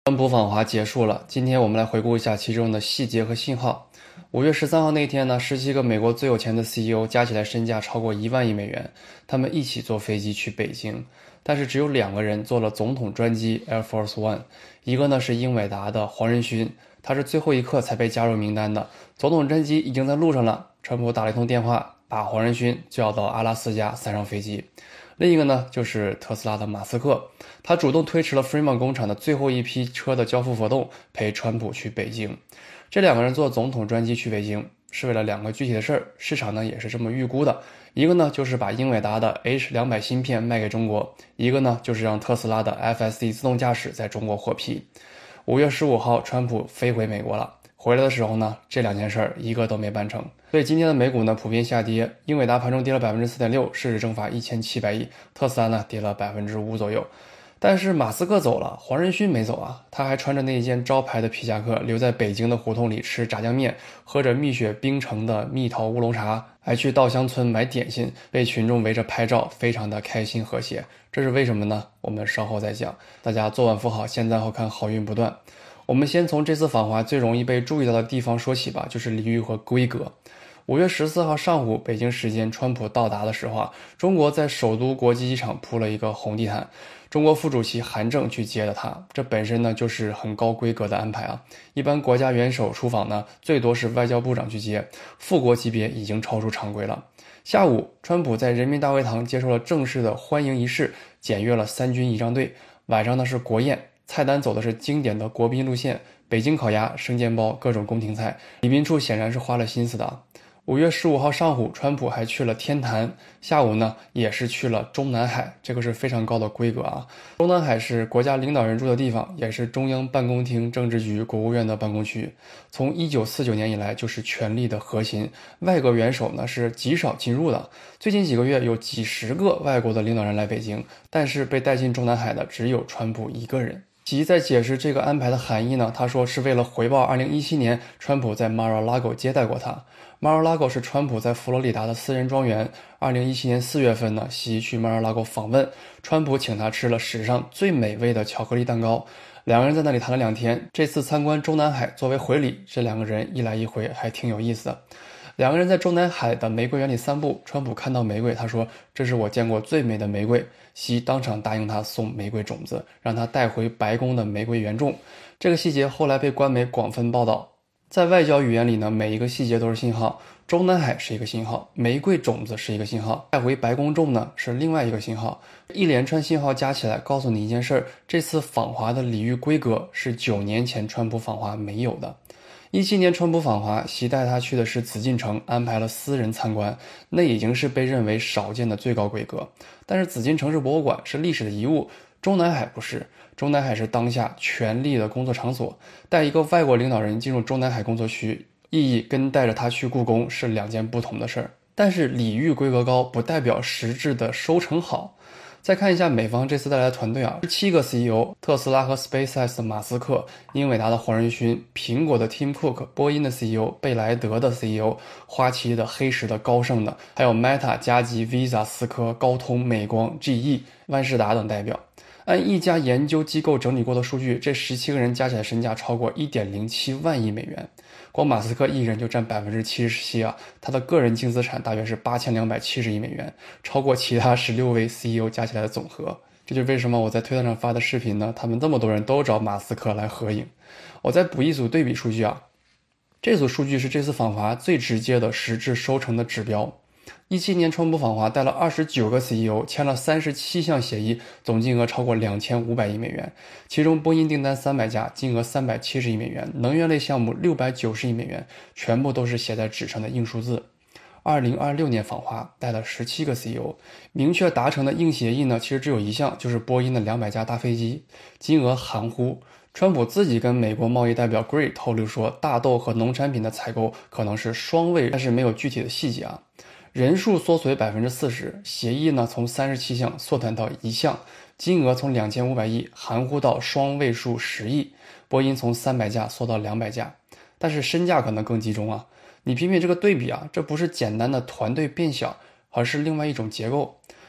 川普访华结束了，今天我们来回顾一下其中的细节和信号。5月13号那天呢，17个美国最有钱的 CEO 加起来身价超过1万亿美元，他们一起坐飞机去北京，但是只有2个人坐了总统专机 Air Force One， 一个呢是英伟达的黄仁勋，他是最后一刻才被加入名单的，总统专机已经在路上了，川普打了一通电话，把黄仁勋叫到阿拉斯加塞上飞机。另一个呢就是特斯拉的马斯克，他主动推迟了 Fremont 工厂的最后一批车的交付活动，陪川普去北京。这2个人坐总统专机去北京是为了2个具体的事儿，市场呢也是这么预估的。一个呢就是把英伟达的 H200 芯片卖给中国，一个呢就是让特斯拉的 FSD 自动驾驶在中国获批。5月15号川普飞回美国了，回来的时候呢，这2件事儿一个都没办成，所以今天的美股呢普遍下跌，英伟达盘中跌了 4.6%， 市值蒸发1700亿，特斯拉呢跌了 5% 左右。但是马斯克走了，黄仁勋没走啊，他还穿着那件招牌的皮夹克，留在北京的胡同里吃炸酱面，喝着蜜雪冰城的蜜桃乌龙茶，还去稻香村买点心，被群众围着拍照，非常的开心和谐。这是为什么呢？我们稍后再讲。大家做晚扶好，现在后看好运不断。我们先从这次访华最容易被注意到的地方说起吧，就是礼遇和规格。5月14号上午，北京时间川普到达的时候啊，中国在首都国际机场铺了一个红地毯，中国副主席韩正去接的他，这本身呢就是很高规格的安排啊。一般国家元首出访呢，最多是外交部长去接，副国级别已经超出常规了。下午，川普在人民大会堂接受了正式的欢迎仪式，检阅了3军仪仗队。晚上呢是国宴，菜单走的是经典的国宾路线，北京烤鸭、生煎包，各种宫廷菜。礼宾处显然是花了心思的啊。5月15号上午，川普还去了天坛，下午呢也是去了中南海，这个是非常高的规格啊。中南海是国家领导人住的地方，也是中央办公厅、政治局、国务院的办公区。从1949年以来就是权力的核心，外国元首呢是极少进入的。最近几个月有几十个外国的领导人来北京，但是被带进中南海的只有川普一个人。其在解释这个安排的含义呢，他说是为了回报2017年川普在 Mar-a-Lago 接待过他。Mar-a-Lago 是川普在佛罗里达的私人庄园。2017年4月份呢，习去 Mar-a-Lago 访问，川普请他吃了史上最美味的巧克力蛋糕。2个人在那里谈了2天。这次参观中南海作为回礼，这2个人一来一回还挺有意思的。2个人在中南海的玫瑰园里散步，川普看到玫瑰，他说这是我见过最美的玫瑰。习当场答应他送玫瑰种子，让他带回白宫的玫瑰园种。这个细节后来被官媒广泛报道。在外交语言里呢，每一个细节都是信号。中南海是一个信号，玫瑰种子是一个信号，带回白宫种呢是另外一个信号。一连串信号加起来告诉你一件事儿，这次访华的礼遇规格是9年前川普访华没有的。17年川普访华，习带他去的是紫禁城，安排了私人参观，那已经是被认为少见的最高规格。但是紫禁城是博物馆，是历史的遗物，中南海不是。中南海是当下权力的工作场所，带一个外国领导人进入中南海工作区，意义跟带着他去故宫是2件不同的事儿。但是礼遇规格高不代表实质的收成好。再看一下美方这次带来的团队啊，7个 CEO， 特斯拉和 SpaceX 的马斯克，英伟达的黄仁勋，苹果的 Tim Cook， 波音的 CEO， 贝莱德的 CEO， 花旗的、黑石的、高盛的，还有 Meta、加吉、Visa、思科、高通、美光、GE、万事达等代表。按一家研究机构整理过的数据，这17个人加起来身价超过 1.07 万亿美元。光马斯克一人就占 77% 啊，他的个人净资产大约是8270亿美元，超过其他16位 CEO 加起来的总和。这就是为什么我在推特上发的视频呢，他们这么多人都找马斯克来合影。我再补一组对比数据啊，这组数据是这次访华最直接的实质收成的指标。17年川普访华带了29个 CEO， 签了37项协议，总金额超过2500亿美元，其中波音订单300架，金额370亿美元，能源类项目690亿美元，全部都是写在纸上的硬数字。2026年访华带了17个 CEO， 明确达成的硬协议呢，其实只有一项，就是波音的200架大飞机，金额含糊。川普自己跟美国贸易代表 Gray 透露说，大豆和农产品的采购可能是双位，但是没有具体的细节啊。人数缩水 40%， 协议呢从37项缩短到1项，金额从2500亿含糊到双位数10亿，波音从300架缩到200架，但是身价可能更集中啊。你品品这个对比啊，这不是简单的团队变小，而是另外一种结构。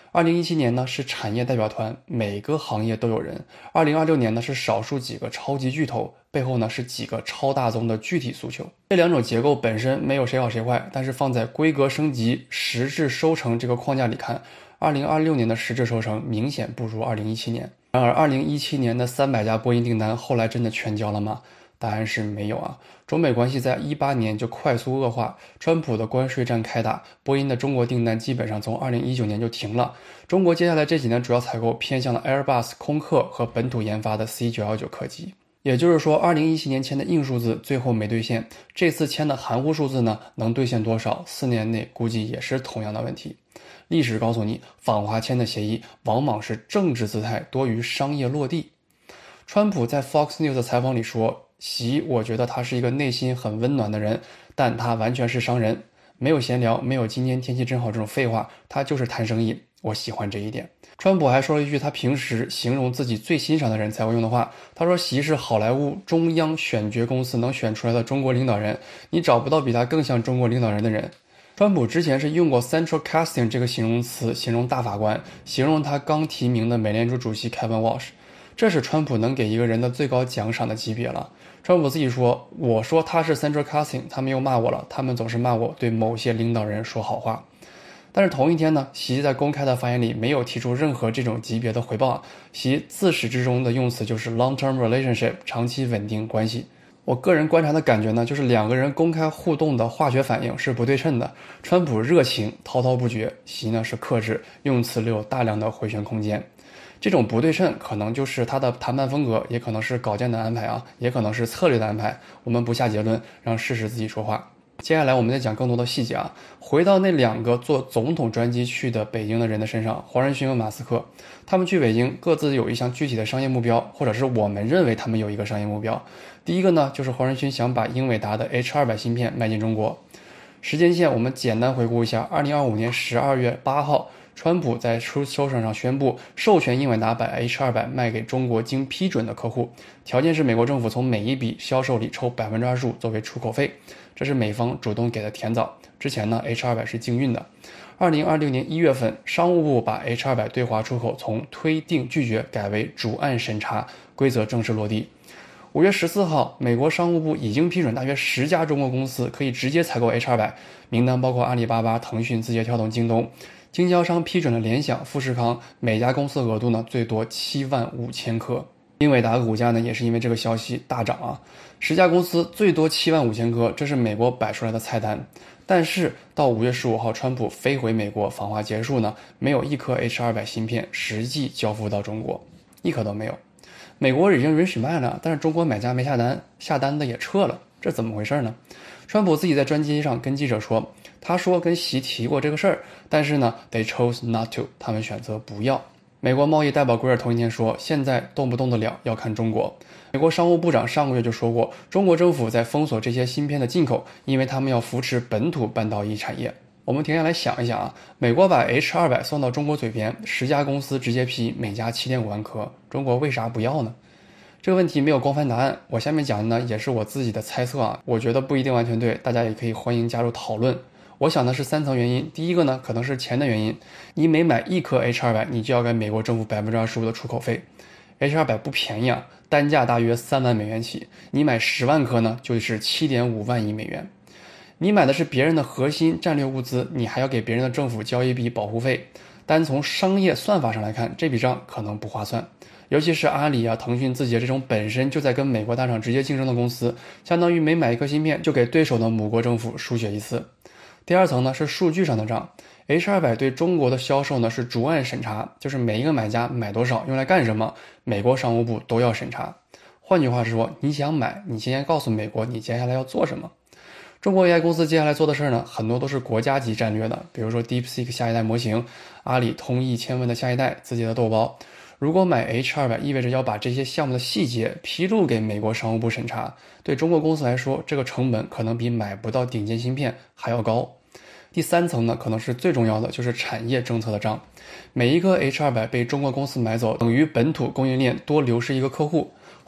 2017年呢是产业代表团，每个行业都有人。2026年呢是少数几个超级巨头，背后呢是几个超大宗的具体诉求。这两种结构本身没有谁好谁坏，但是放在规格升级、实质收成这个框架里看，2026年的实质收成明显不如2017年。然而2017年的300架波音订单后来真的全交了吗？答案是没有啊。中美关系在18年就快速恶化，川普的关税战开打，波音的中国订单基本上从2019年就停了。中国接下来这几年主要采购偏向了 Airbus 空客和本土研发的 C919 客机。也就是说2017年签的硬数字最后没兑现，这次签的含糊数字呢能兑现多少？4年内估计也是同样的问题。历史告诉你，访华签的协议往往是政治姿态多于商业落地。川普在 Fox News 的采访里说，习我觉得他是一个内心很温暖的人，但他完全是商人，没有闲聊，没有今天天气真好这种废话，他就是谈生意，我喜欢这一点。川普还说了一句他平时形容自己最欣赏的人才会用的话，他说习是好莱坞中央选角公司能选出来的中国领导人，你找不到比他更像中国领导人的人。川普之前是用过 Central Casting 这个形容词形容大法官，形容他刚提名的美联储主席 Kevin Walsh， 这是川普能给一个人的最高奖赏的级别了。川普自己说，我说他是 Central Casting， 他们又骂我了，他们总是骂我对某些领导人说好话。但是同一天呢，习在公开的发言里没有提出任何这种级别的回报，习自始至终的用词就是 long-term relationship， 长期稳定关系。我个人观察的感觉呢，就是两个人公开互动的化学反应是不对称的。川普热情滔滔不绝，习呢是克制，用词留有大量的回旋空间。这种不对称可能就是他的谈判风格，也可能是稿件的安排啊，也可能是策略的安排。我们不下结论，让事实自己说话。接下来我们再讲更多的细节啊。回到那两个坐总统专机去的北京的人的身上，黄仁勋和马斯克，他们去北京各自有一项具体的商业目标，或者是我们认为他们有一个商业目标。第一个呢，就是黄仁勋想把英伟达的 H200 芯片卖进中国。时间线我们简单回顾一下，2025年12月8号，川普在出售上宣布授权英伟达把 H200 卖给中国经批准的客户，条件是美国政府从每一笔销售里抽 25% 作为出口费，这是美方主动给的甜枣。之前呢 H200 是禁运的。2026年1月份，商务部把 H200 对华出口从推定拒绝改为主按审查，规则正式落地。5月14号，美国商务部已经批准大约10家中国公司可以直接采购 H200， 名单包括阿里巴巴、腾讯、字节跳动、京东。经销商批准了联想、富士康，每家公司额度呢最多75000颗。英伟达股价呢也是因为这个消息大涨啊，10家公司最多75000颗，这是美国摆出来的菜单。但是到5月15号，川普飞回美国访华结束呢，没有一颗 H200 芯片实际交付到中国，一颗都没有。美国已经允许卖了，但是中国买家没下单，下单的也撤了，这怎么回事呢？川普自己在专机上跟记者说，他说跟习提过这个事儿，但是呢 they chose not to， 他们选择不要。美国贸易代表圭尔同一天说，现在动不动得了要看中国。美国商务部长上个月就说过，中国政府在封锁这些芯片的进口，因为他们要扶持本土半导体产业。我们停下来想一想啊，美国把 H200 送到中国嘴边，10家公司直接批，每家7.5万颗，中国为啥不要呢？这个问题没有光帆答案，我下面讲的呢也是我自己的猜测啊，我觉得不一定完全对，大家也可以欢迎加入讨论。我想的是3层原因，第一个呢可能是钱的原因，你每买一颗 H200 你就要给美国政府 25% 的出口费， H200 不便宜啊，单价大约3万美元起，你买10万颗呢就是7.5万亿美元。你买的是别人的核心战略物资，你还要给别人的政府交一笔保护费，单从商业算法上来看，这笔账可能不划算。尤其是阿里啊、腾讯、字节这种本身就在跟美国大厂直接竞争的公司，相当于每买一颗芯片就给对手的母国政府输血一次。第二层呢是数据上的账， H200 对中国的销售呢是逐案审查，就是每一个买家买多少用来干什么，美国商务部都要审查。换句话说，你想买，你先告诉美国你接下来要做什么。中国 AI 公司接下来做的事呢，很多都是国家级战略的，比如说 DeepSeek 下一代模型，阿里通义千问的下一代，字节的豆包。如果买 H200 意味着要把这些项目的细节披露给美国商务部审查，对中国公司来说，这个成本可能比买不到顶尖芯片还要高。第3层呢，可能是最重要的，就是产业政策的账。每一个 H200 被中国公司买走，等于本土供应链多流失一个客户。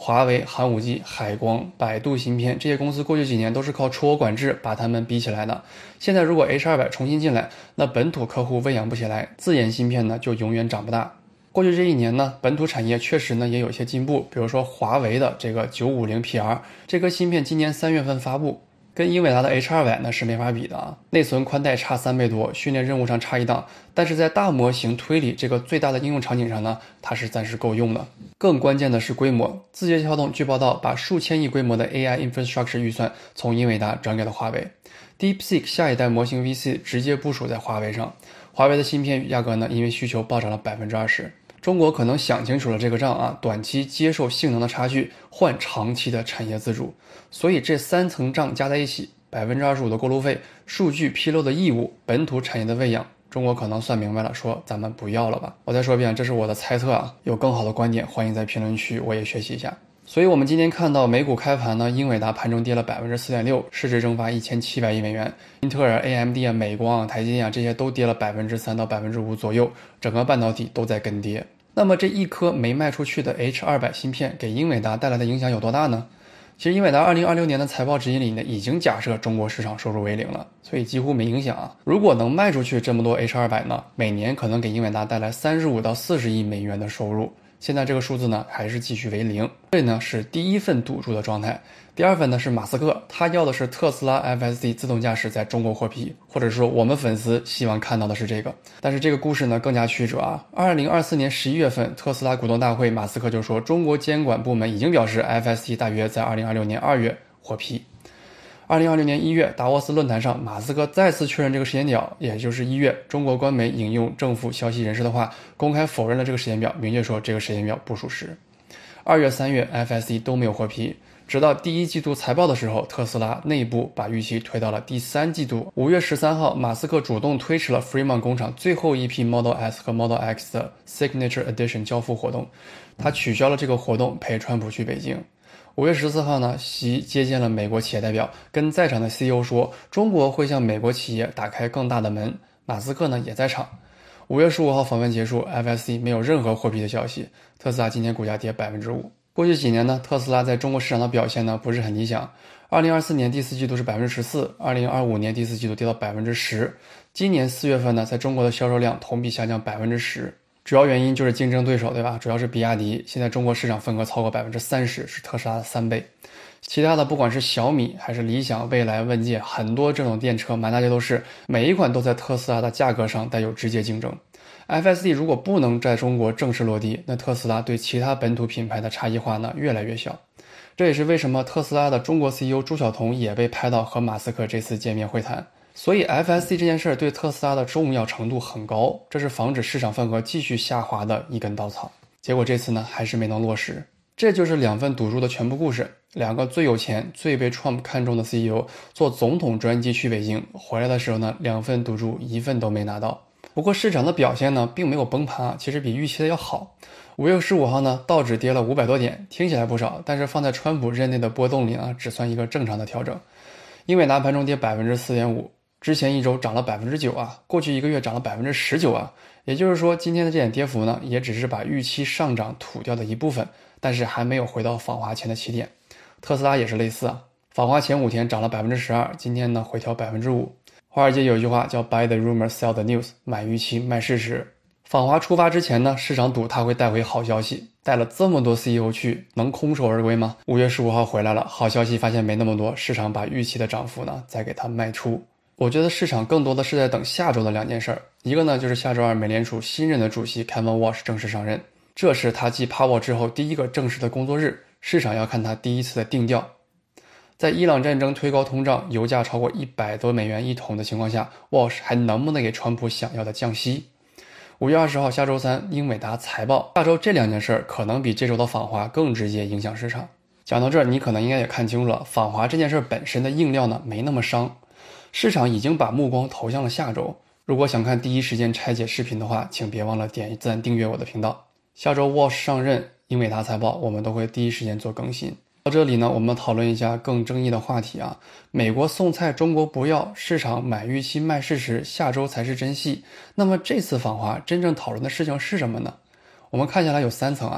华为、寒武纪、海光、百度芯片这些公司过去几年都是靠出口管制把它们逼起来的。现在如果 H200 重新进来，那本土客户喂养不起来，自研芯片呢就永远长不大。过去这一年呢，本土产业确实呢也有一些进步，比如说华为的这个 950PR 这颗芯片今年3月份发布，跟英伟达的 H200 呢是没法比的啊，内存宽带差3倍多，训练任务上差一档，但是在大模型推理这个最大的应用场景上呢，它是暂时够用的。更关键的是规模，字节跳动据报道把数千亿规模的 AI infrastructure 预算从英伟达转给了华为。DeepSeek 下一代模型 V4 直接部署在华为上，华为的芯片价格呢因为需求暴涨了 20%。中国可能想清楚了这个账啊，短期接受性能的差距，换长期的产业自主。所以这3层账加在一起 ，25% 的过路费、数据披露的义务、本土产业的喂养，中国可能算明白了，说咱们不要了吧。我再说一遍，这是我的猜测啊，有更好的观点，欢迎在评论区我也学习一下。所以我们今天看到美股开盘呢，英伟达盘中跌了 4.6%， 市值蒸发1700亿美元，英特尔、AMD 啊、美光啊、台积电啊这些都跌了 3%到 5% 左右，整个半导体都在跟跌。那么这一颗没卖出去的 H200 芯片给英伟达带来的影响有多大呢？其实英伟达2026年的财报指引里呢，已经假设中国市场收入为0了，所以几乎没影响啊。如果能卖出去这么多 H200 呢，每年可能给英伟达带来35到40亿美元的收入。现在这个数字呢还是继续为0，这呢是第一份赌注的状态。第二份呢是马斯克，他要的是特斯拉 FSD 自动驾驶在中国获批，或者说我们粉丝希望看到的是这个。但是这个故事呢更加曲折啊。2024年11月份特斯拉股东大会，马斯克就说中国监管部门已经表示 FSD 大约在2026年2月获批。2020年1月达沃斯论坛上，马斯克再次确认这个时间表，也就是1月，中国官媒引用政府消息人士的话，公开否认了这个时间表，明确说这个时间表不属实。2月、3月 FSD 都没有获批，直到第一季度财报的时候，特斯拉内部把预期推到了第3季度。5月13号，马斯克主动推迟了 Fremont 工厂最后一批 Model S 和 Model X 的 Signature Edition 交付活动，他取消了这个活动，陪川普去北京。5月14号呢，习接见了美国企业代表，跟在场的 CEO 说，中国会向美国企业打开更大的门。马斯克呢也在场。5月15号访问结束 ，FSD 没有任何获批的消息。特斯拉今天股价跌 5%。过去几年呢，特斯拉在中国市场的表现呢不是很理想。2024年第4季度是 14%，2025年第4季度跌到 10%。今年4月份呢，在中国的销售量同比下降 10%。主要原因就是竞争对手，对吧？主要是比亚迪，现在中国市场份额超过 30%， 是特斯拉的3倍。其他的不管是小米还是理想、蔚来、问界，很多这种电车满大街都是，每一款都在特斯拉的价格上带有直接竞争。FSD 如果不能在中国正式落地，那特斯拉对其他本土品牌的差异化呢越来越小。这也是为什么特斯拉的中国 CEO 朱晓彤也被拍到和马斯克这次见面会谈。所以 FSD 这件事对特斯拉的重要程度很高，这是防止市场份额继续下滑的一根稻草。结果这次呢还是没能落实。这就是2份赌注的全部故事。2个最有钱、最被 Trump 看中的 CEO 坐总统专机去北京，回来的时候呢，2份赌注1份都没拿到。不过市场的表现呢并没有崩盘啊，其实比预期的要好。5月15号呢，道指跌了500多点，听起来不少，但是放在川普任内的波动里呢，只算一个正常的调整。英伟达盘中跌 4.5%， 之前一周涨了 9% 啊，过去1个月涨了 19% 啊，也就是说今天的这点跌幅呢，也只是把预期上涨吐掉的一部分，但是还没有回到访华前的起点。特斯拉也是类似啊，访华前5天涨了 12%， 今天呢回调 5%。华尔街有一句话叫 Buy the rumor, sell the news， 买预期卖事实。访华出发之前呢，市场赌他会带回好消息，带了这么多 CEO 去，能空手而归吗？5月15号回来了，好消息发现没那么多，市场把预期的涨幅呢再给它卖出。我觉得市场更多的是在等下周的2件事，一个呢就是下周2美联储新任的主席 Kevin Walsh 正式上任，这是他继 Powell 之后第一个正式的工作日，市场要看他第一次的定调。在伊朗战争推高通胀，油价超过100多美元一桶的情况下， Walsh 还能不能给川普想要的降息？5月20号下周3英伟达财报，下周这2件事可能比这周的访华更直接影响市场。讲到这儿，你可能应该也看清楚了，访华这件事本身的硬料呢没那么伤，市场已经把目光投向了下周。如果想看第一时间拆解视频的话，请别忘了点赞订阅我的频道。下周 Walsh 上任，英伟达财报我们都会第一时间做更新。到这里呢，我们讨论一下更争议的话题啊。美国送菜，中国不要，市场买预期卖事实，下周才是真戏。那么这次访华真正讨论的事情是什么呢？我们看下来有3层啊。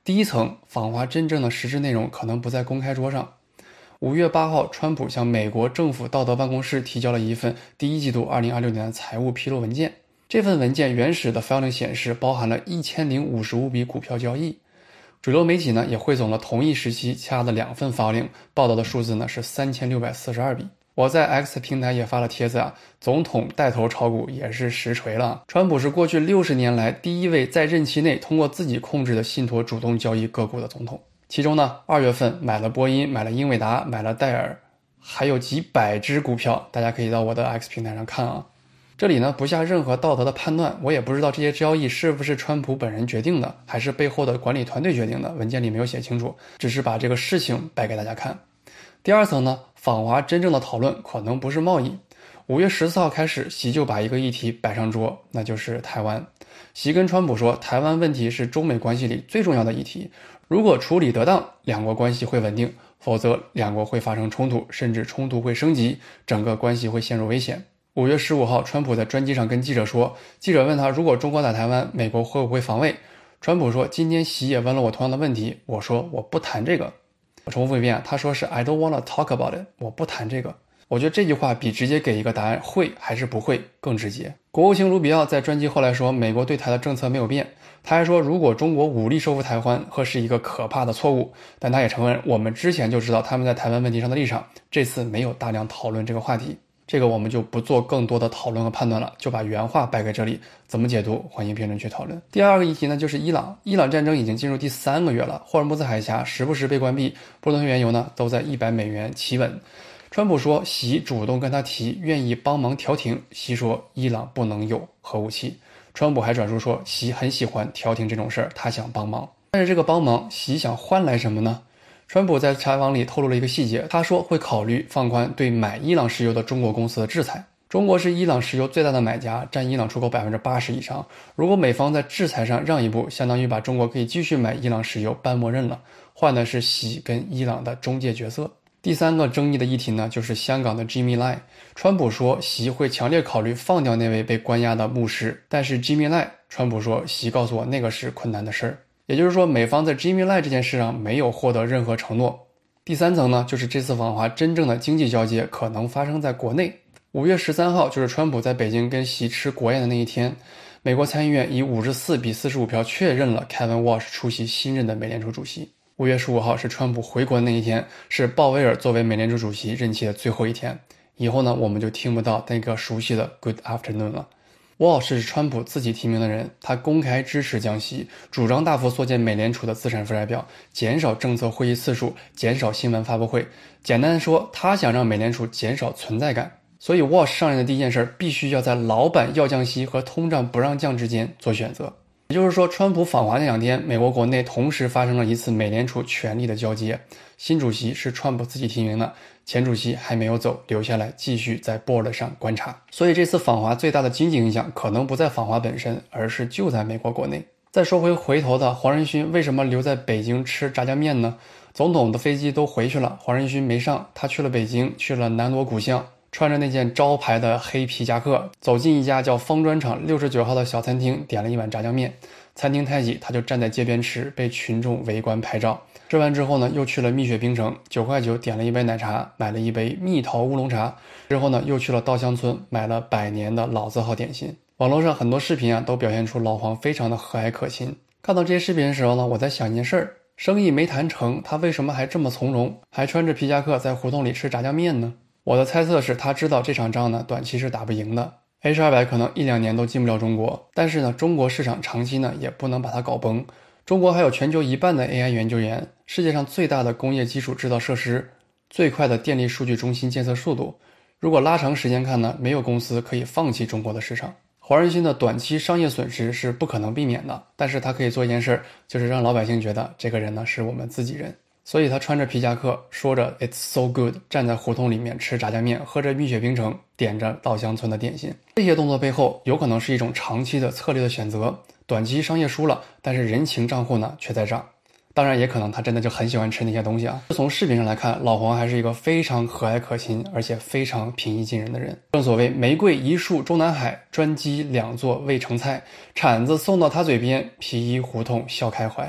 第一层，访华真正的实质内容可能不在公开桌上。5月8号，川普向美国政府道德办公室提交了一份第一季度2026年的财务披露文件。这份文件原始的 filing 显示包含了1055笔股票交易。主流媒体呢也汇总了同一时期其他的2份 filing， 报道的数字呢是3642笔。我在 X 平台也发了帖子啊，总统带头炒股也是实锤了。川普是过去60年来第一位在任期内通过自己控制的信托主动交易个股的总统。其中呢，2月份买了波音，买了英伟达，买了戴尔，还有几百只股票，大家可以到我的 X 平台上看啊。这里呢不下任何道德的判断，我也不知道这些交易是不是川普本人决定的，还是背后的管理团队决定的，文件里没有写清楚，只是把这个事情摆给大家看。第二层呢，访华真正的讨论可能不是贸易。5月14号开始，习就把一个议题摆上桌，那就是台湾。习跟川普说，台湾问题是中美关系里最重要的议题，如果处理得当，两国关系会稳定，否则两国会发生冲突，甚至冲突会升级，整个关系会陷入危险。5月15号，川普在专机上跟记者说，记者问他，如果中国打台湾，美国会不会防卫？川普说，今天习也问了我同样的问题，我说我不谈这个。我重复一遍，他说是 I don't wanna talk about it， 我不谈这个。我觉得这句话比直接给一个答案会还是不会更直接。国务卿卢比奥在专机后来说，美国对台的政策没有变，他还说如果中国武力收复台湾会是一个可怕的错误，但他也承认我们之前就知道他们在台湾问题上的立场，这次没有大量讨论这个话题。这个我们就不做更多的讨论和判断了，就把原话摆在这里，怎么解读欢迎评论区讨论。第二个议题呢就是伊朗战争已经进入第3个月了，霍尔木兹海峡时不时被关闭，布伦特原油呢都在$100企稳。川普说习主动跟他提愿意帮忙调停，习说伊朗不能有核武器。川普还转述说习很喜欢调停这种事儿，他想帮忙。但是这个帮忙习想换来什么呢？川普在采访里透露了一个细节，他说会考虑放宽对买伊朗石油的中国公司的制裁。中国是伊朗石油最大的买家，占伊朗出口80%以上。如果美方在制裁上让一步，相当于把中国可以继续买伊朗石油半默认了，换的是习跟伊朗的中介角色。第3个争议的议题呢，就是香港的 Jimmy Lai。川普说习会强烈考虑放掉那位被关押的牧师，但是 Jimmy Lai， 川普说习告诉我那个是困难的事儿。也就是说，美方在 Jimmy Lai 这件事上没有获得任何承诺。第3层呢，就是这次访华真正的经济交接可能发生在国内。5月13号，就是川普在北京跟习吃国宴的那一天，美国参议院以54比45票确认了 Kevin Walsh 出席新任的美联储主席。5月15号是川普回国的那一天，是鲍威尔作为美联储主席任期的最后一天。以后呢，我们就听不到那个熟悉的 Good afternoon 了。Walsh 是川普自己提名的人，他公开支持降息，主张大幅缩减美联储的资产负债表，减少政策会议次数，减少新闻发布会。简单的说，他想让美联储减少存在感。所以 Walsh 上任的第一件事必须要在老板要降息和通胀不让降之间做选择。也就是说，川普访华那2天，美国国内同时发生了一次美联储权力的交接。新主席是川普自己提名的，前主席还没有走，留下来继续在 board 上观察。所以这次访华最大的经济影响可能不在访华本身，而是就在美国国内。再说回头的黄仁勋为什么留在北京吃炸酱面呢？总统的飞机都回去了，黄仁勋没上，他去了北京，去了南锣鼓巷，穿着那件招牌的黑皮夹克，走进一家叫方砖厂69号的小餐厅，点了一碗炸酱面。餐厅太挤，他就站在街边吃，被群众围观拍照。吃完之后呢，又去了蜜雪冰城，9块9点了一杯奶茶，买了一杯蜜桃乌龙茶。之后呢，又去了稻香村，买了100年的老字号点心。网络上很多视频都表现出老黄非常的和蔼可亲。看到这些视频的时候呢，我在想一件事儿，生意没谈成，他为什么还这么从容，还穿着皮夹克在胡同里吃炸酱面呢？我的猜测是他知道这场仗呢，短期是打不赢的。H200 可能1-2年都进不了中国，但是呢，中国市场长期呢也不能把它搞崩。中国还有全球1半的 AI 研究员，世界上最大的工业基础制造设施，最快的电力数据中心建设速度。如果拉长时间看呢，没有公司可以放弃中国的市场。黄仁勋的短期商业损失是不可能避免的，但是他可以做一件事，就是让老百姓觉得这个人呢是我们自己人。所以他穿着皮夹克，说着 It's so good， 站在胡同里面吃炸酱面，喝着蜜雪冰城，点着稻香村的点心。这些动作背后有可能是一种长期的策略的选择，短期商业输了，但是人情账户呢却在涨。当然也可能他真的就很喜欢吃那些东西啊。从视频上来看，老黄还是一个非常和蔼可亲，而且非常平易近人的人。正所谓玫瑰一树中南海，专机2座未成菜，铲子送到他嘴边，皮衣胡同笑开怀。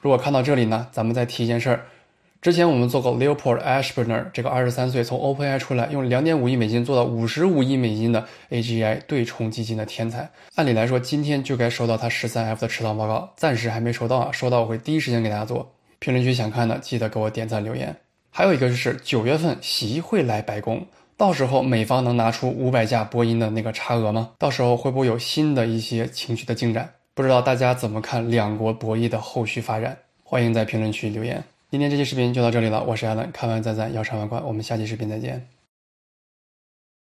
如果看到这里呢，咱们再提一件事儿。之前我们做过 Leopold Ashburner 这个23岁从 OpenAI 出来，用2.5亿美金做到55亿美金的 AGI 对冲基金的天才。按理来说，今天就该收到他 13F 的持仓报告，暂时还没收到啊，收到我会第一时间给大家做。评论区想看的记得给我点赞留言。还有一个就是9月份习会来白宫，到时候美方能拿出500架波音的那个差额吗？到时候会不会有新的一些情绪的进展？不知道大家怎么看两国博弈的后续发展？欢迎在评论区留言。今天这期视频就到这里了，我是 Alan， 看完再赞，要上万贯，我们下期视频再见。